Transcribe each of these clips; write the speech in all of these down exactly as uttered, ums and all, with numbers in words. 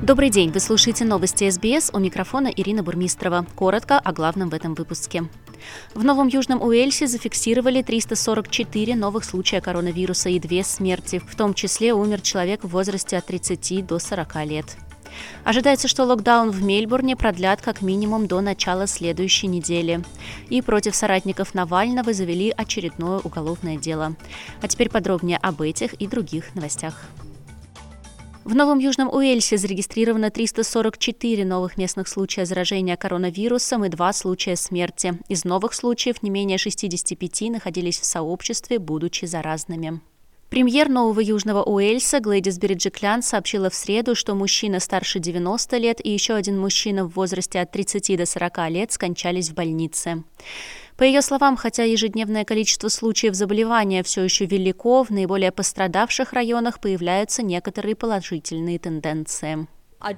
Добрый день, вы слушаете новости эс би эс, у микрофона Ирина Бурмистрова. Коротко о главном в этом выпуске. В Новом Южном Уэльсе зафиксировали триста сорок четыре новых случая коронавируса и две смерти. В том числе умер человек в возрасте от тридцати до сорока лет. Ожидается, что локдаун в Мельбурне продлят как минимум до начала следующей недели. И против соратников Навального завели очередное уголовное дело. А теперь подробнее об этих и других новостях. В Новом Южном Уэльсе зарегистрировано триста сорок четыре новых местных случая заражения коронавирусом и два случая смерти. Из новых случаев не менее шестидесяти пяти находились в сообществе, будучи заразными. Премьер Нового Южного Уэльса Глэдис Береджиклян сообщила в среду, что мужчина старше девяноста лет и еще один мужчина в возрасте от тридцати до сорока лет скончались в больнице. По ее словам, хотя ежедневное количество случаев заболевания все еще велико, в наиболее пострадавших районах появляются некоторые положительные тенденции. Я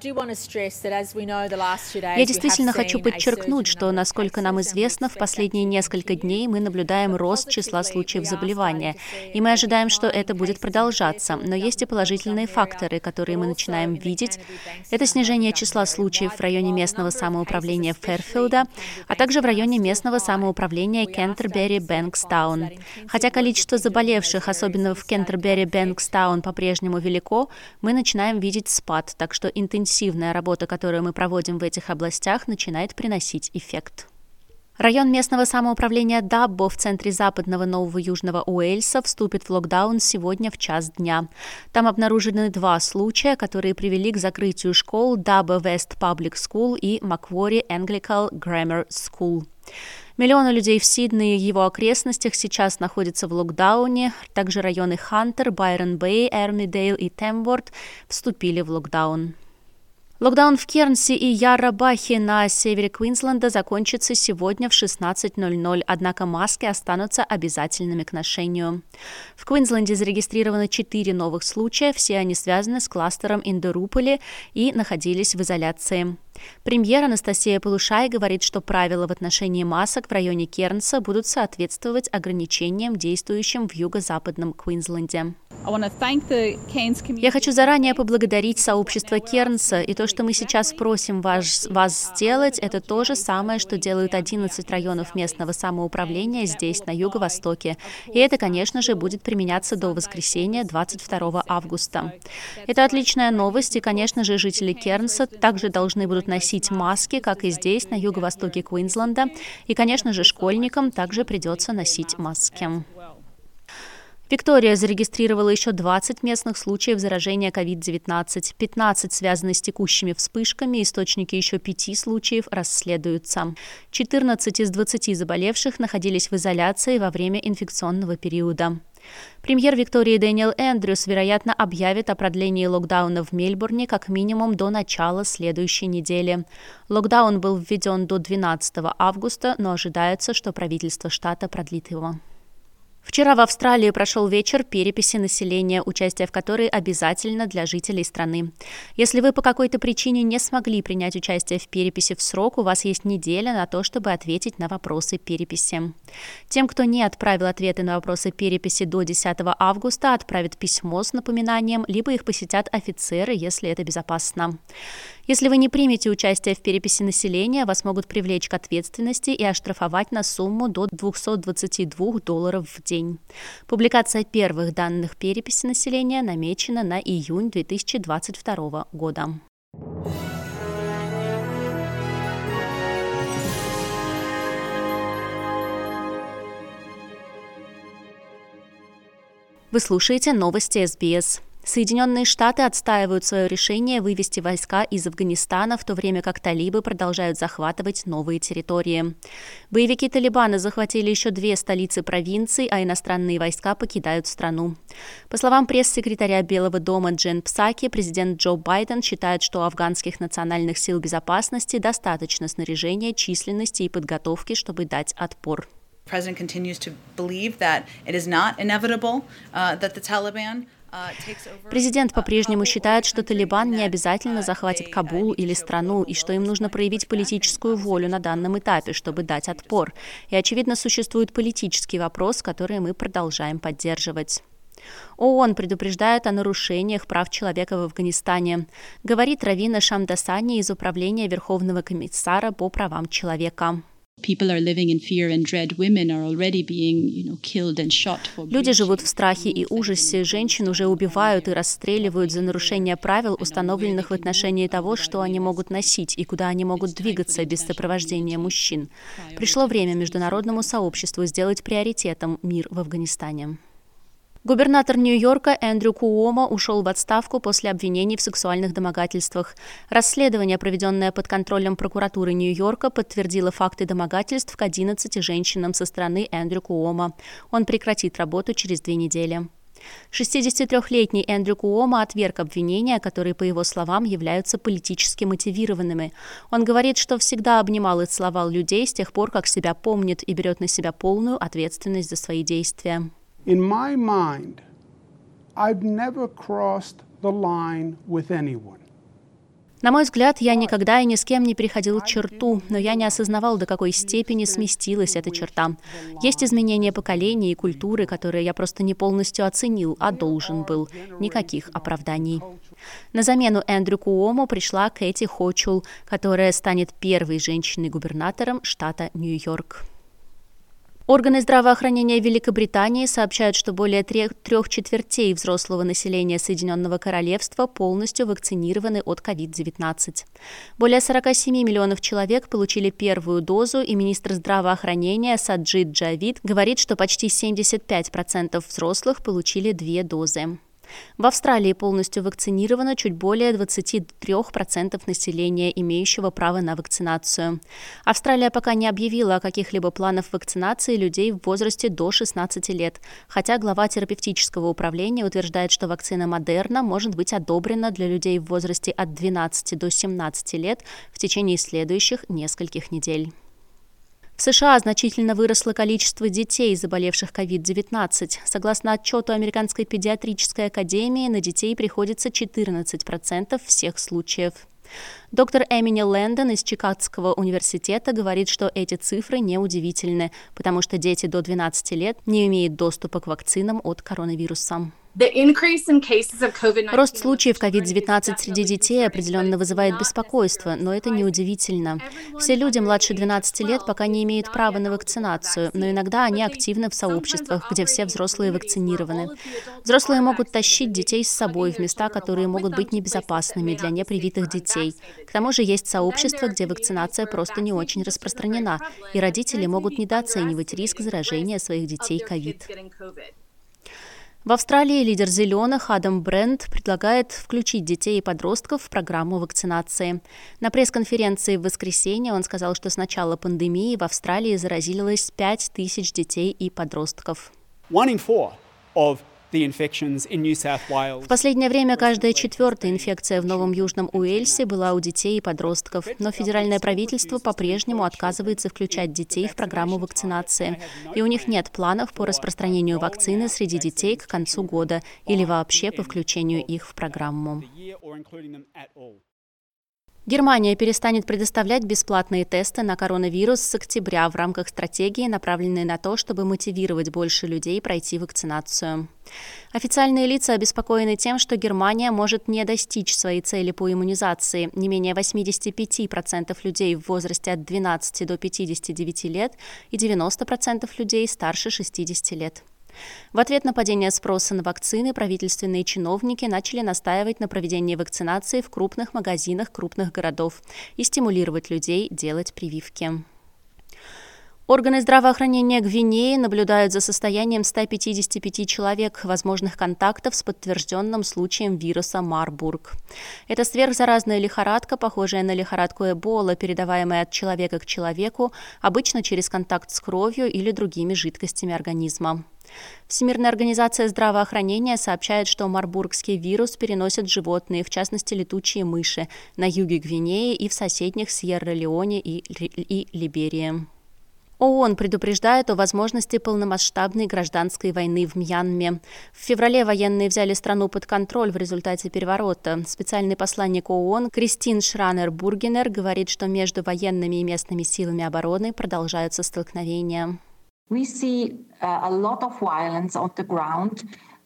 действительно хочу подчеркнуть, что, насколько нам известно, в последние несколько дней мы наблюдаем рост числа случаев заболевания, и мы ожидаем, что это будет продолжаться. Но есть и положительные факторы, которые мы начинаем видеть. Это снижение числа случаев в районе местного самоуправления Фэрфилда, а также в районе местного самоуправления Кентербери-Бэнкстаун. Хотя количество заболевших, особенно в Кентербери-Бэнкстаун, по-прежнему велико, мы начинаем видеть спад, так что интенсивная работа, которую мы проводим в этих областях, начинает приносить эффект. Район местного самоуправления Даббо в центре западного Нового Южного Уэльса вступит в локдаун сегодня в час дня. Там обнаружены два случая, которые привели к закрытию школ Даббо Вест Паблик Скул и Маквори Anglican Grammar School. Миллионы людей в Сиднее и его окрестностях сейчас находятся в локдауне. Также районы Хантер, Байрон-Бэй, Эрмидейл и Темворт вступили в локдаун. Локдаун в Кернси и Ярра-Бахе на севере Квинсленда закончится сегодня в шестнадцать ноль ноль, однако маски останутся обязательными к ношению. В Квинсленде зарегистрировано четыре новых случая, все они связаны с кластером Индоруполи и находились в изоляции. Премьер Анастасия Полушай говорит, что правила в отношении масок в районе Кернса будут соответствовать ограничениям, действующим в юго-западном Квинсленде. Я хочу заранее поблагодарить сообщество Кернса, и то, что мы сейчас просим вас, вас сделать, это то же самое, что делают одиннадцать районов местного самоуправления здесь, на юго-востоке. И это, конечно же, будет применяться до воскресенья, двадцать второго августа. Это отличная новость, и, конечно же, жители Кернса также должны будут носить маски, как и здесь, на юго-востоке Квинсленда. И, конечно же, школьникам также придется носить маски. Виктория зарегистрировала еще двадцать местных случаев заражения ковид девятнадцать. пятнадцать связаны с текущими вспышками, источники еще пяти случаев расследуются. четырнадцать из двадцати заболевших находились в изоляции во время инфекционного периода. Премьер Виктории Дэниел Эндрюс, вероятно, объявит о продлении локдауна в Мельбурне как минимум до начала следующей недели. Локдаун был введен до двенадцатого августа, но ожидается, что правительство штата продлит его. Вчера в Австралии прошел вечер переписи населения, участие в которой обязательно для жителей страны. Если вы по какой-то причине не смогли принять участие в переписи в срок, у вас есть неделя на то, чтобы ответить на вопросы переписи. Тем, кто не отправил ответы на вопросы переписи до десятого августа, отправят письмо с напоминанием, либо их посетят офицеры, если это безопасно. Если вы не примете участие в переписи населения, вас могут привлечь к ответственности и оштрафовать на сумму до двухсот двадцати двух долларов в день. Публикация первых данных переписи населения намечена на июнь две тысячи двадцать второго года. Вы слушаете новости эс би эс. Соединенные Штаты отстаивают свое решение вывести войска из Афганистана, в то время как талибы продолжают захватывать новые территории. Боевики Талибана захватили еще две столицы провинций, а иностранные войска покидают страну. По словам пресс-секретаря Белого дома Джен Псаки, президент Джо Байден считает, что у афганских национальных сил безопасности достаточно снаряжения, численности и подготовки, чтобы дать отпор. President continues to believe that it is not inevitable uh, that the Taliban Президент по-прежнему считает, что Талибан не обязательно захватит Кабул или страну, и что им нужно проявить политическую волю на данном этапе, чтобы дать отпор. И, очевидно, существует политический вопрос, который мы продолжаем поддерживать. ООН предупреждает о нарушениях прав человека в Афганистане, говорит Равина Шамдасани из Управления Верховного комиссара по правам человека. Люди живут в страхе и ужасе, женщин уже убивают и расстреливают за нарушение правил, установленных в отношении того, что они могут носить и куда они могут двигаться без сопровождения мужчин. Пришло время международному сообществу сделать приоритетом мир в Афганистане. Губернатор Нью-Йорка Эндрю Куомо ушел в отставку после обвинений в сексуальных домогательствах. Расследование, проведенное под контролем прокуратуры Нью-Йорка, подтвердило факты домогательств к одиннадцати женщинам со стороны Эндрю Куомо. Он прекратит работу через две недели. шестидесятитрёхлетний Эндрю Куомо отверг обвинения, которые, по его словам, являются политически мотивированными. Он говорит, что всегда обнимал и целовал людей с тех пор, как себя помнит, и берет на себя полную ответственность за свои действия. In my mind, I've never crossed the line with anyone. На мой взгляд, я никогда и ни с кем не переходил черту, но я не осознавал, до какой степени сместилась эта черта. Есть изменения поколений и культуры, которые я просто не полностью оценил, а должен был. Никаких оправданий. На замену Эндрю Куомо пришла Кэти Хочул, которая станет первой женщиной-губернатором штата Нью-Йорк. Органы здравоохранения Великобритании сообщают, что более трех, трех четвертей взрослого населения Соединенного Королевства полностью вакцинированы от ковид девятнадцать. Более сорок семь миллионов человек получили первую дозу, и министр здравоохранения Саджид Джавид говорит, что почти семьдесят пять процентов взрослых получили две дозы. В Австралии полностью вакцинировано чуть более двадцать три процента населения, имеющего право на вакцинацию. Австралия пока не объявила о каких-либо планах вакцинации людей в возрасте до шестнадцати лет, хотя глава терапевтического управления утверждает, что вакцина Модерна может быть одобрена для людей в возрасте от двенадцати до семнадцати лет в течение следующих нескольких недель. В США значительно выросло количество детей, заболевших ковид девятнадцать. Согласно отчету Американской педиатрической академии, на детей приходится четырнадцать процентов всех случаев. Доктор Эмини Лэндон из Чикагского университета говорит, что эти цифры неудивительны, потому что дети до двенадцати лет не имеют доступа к вакцинам от коронавируса. Рост случаев ковид девятнадцать среди детей определенно вызывает беспокойство, но это неудивительно. Все люди младше двенадцати лет пока не имеют права на вакцинацию, но иногда они активны в сообществах, где все взрослые вакцинированы. Взрослые могут тащить детей с собой в места, которые могут быть небезопасными для непривитых детей. К тому же есть сообщества, где вакцинация просто не очень распространена, и родители могут недооценивать риск заражения своих детей ковид. В Австралии лидер «Зеленых» Адам Брент предлагает включить детей и подростков в программу вакцинации. На пресс-конференции в воскресенье он сказал, что с начала пандемии в Австралии заразилось пять тысяч детей и подростков. В последнее время каждая четвертая инфекция в Новом Южном Уэльсе была у детей и подростков, но федеральное правительство по-прежнему отказывается включать детей в программу вакцинации, и у них нет планов по распространению вакцины среди детей к концу года или вообще по включению их в программу. Германия перестанет предоставлять бесплатные тесты на коронавирус с октября в рамках стратегии, направленной на то, чтобы мотивировать больше людей пройти вакцинацию. Официальные лица обеспокоены тем, что Германия может не достичь своей цели по иммунизации. Не менее восемьдесят пять процентов людей в возрасте от двенадцати до пятидесяти девяти лет и девяносто процентов людей старше шестидесяти лет. В ответ на падение спроса на вакцины правительственные чиновники начали настаивать на проведении вакцинации в крупных магазинах крупных городов и стимулировать людей делать прививки. Органы здравоохранения Гвинеи наблюдают за состоянием ста пятидесяти пяти человек, возможных контактов с подтвержденным случаем вируса Марбург. Это сверхзаразная лихорадка, похожая на лихорадку Эбола, передаваемая от человека к человеку, обычно через контакт с кровью или другими жидкостями организма. Всемирная организация здравоохранения сообщает, что марбургский вирус переносят животные, в частности летучие мыши, на юге Гвинеи и в соседних Сьерра-Леоне и, и Либерии. ООН предупреждает о возможности полномасштабной гражданской войны в Мьянме. В феврале военные взяли страну под контроль в результате переворота. Специальный посланник ООН Кристин Шранер-Бургенер говорит, что между военными и местными силами обороны продолжаются столкновения. We see uh, a lot of violence on the ground.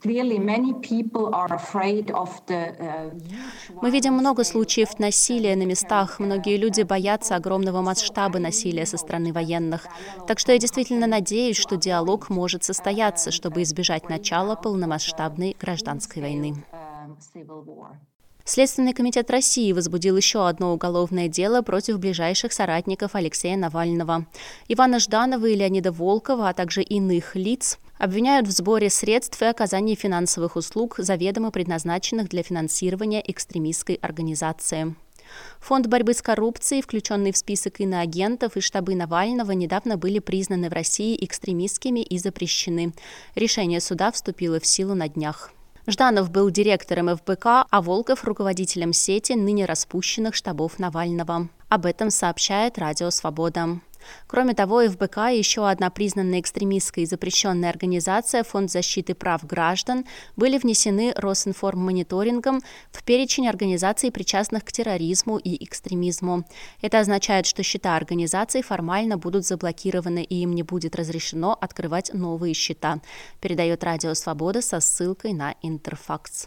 Мы видим много случаев насилия на местах. Многие люди боятся огромного масштаба насилия со стороны военных. Так что я действительно надеюсь, что диалог может состояться, чтобы избежать начала полномасштабной гражданской войны. Следственный комитет России возбудил еще одно уголовное дело против ближайших соратников Алексея Навального. Ивана Жданова и Леонида Волкова, а также иных лиц обвиняют в сборе средств и оказании финансовых услуг, заведомо предназначенных для финансирования экстремистской организации. Фонд борьбы с коррупцией, включенный в список иноагентов, и штабы Навального недавно были признаны в России экстремистскими и запрещены. Решение суда вступило в силу на днях. Жданов был директором эф бэ ка, а Волков – руководителем сети ныне распущенных штабов Навального. Об этом сообщает Радио Свобода. Кроме того, эф бэ ка и еще одна признанная экстремистской и запрещенная организация Фонд защиты прав граждан были внесены Росинформмониторингом в перечень организаций, причастных к терроризму и экстремизму. Это означает, что счета организаций формально будут заблокированы и им не будет разрешено открывать новые счета, передает Радио Свобода со ссылкой на Интерфакс.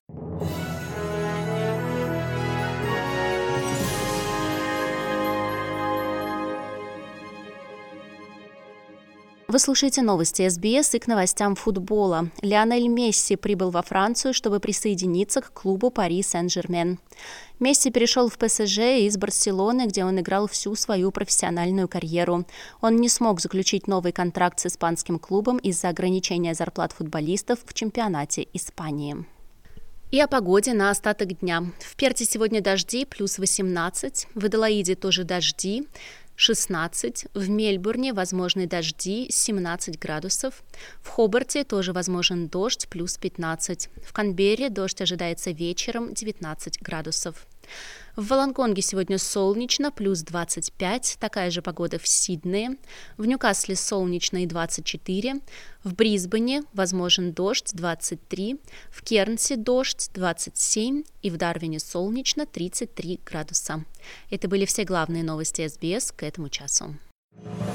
Вы слушаете новости эс би эс и к новостям футбола. Лионель Месси прибыл во Францию, чтобы присоединиться к клубу Пари Сен-Жермен. Месси перешел в пэ эс жэ из Барселоны, где он играл всю свою профессиональную карьеру. Он не смог заключить новый контракт с испанским клубом из-за ограничения зарплат футболистов в чемпионате Испании. И о погоде на остаток дня. В Перте сегодня дожди, плюс восемнадцать. В Аделаиде тоже дожди, шестнадцать. В Мельбурне возможны дожди, семнадцать градусов. В Хобарте тоже возможен дождь, плюс пятнадцать. В Канберре дождь ожидается вечером, девятнадцать градусов. В Волонгонге сегодня солнечно, плюс двадцать пять, такая же погода в Сиднее. В Ньюкасле солнечно и двадцать четыре. В Брисбене возможен дождь, двадцать три. В Кернсе дождь, двадцать семь. И в Дарвине солнечно, тридцать три градуса. Это были все главные новости эс би эс к этому часу.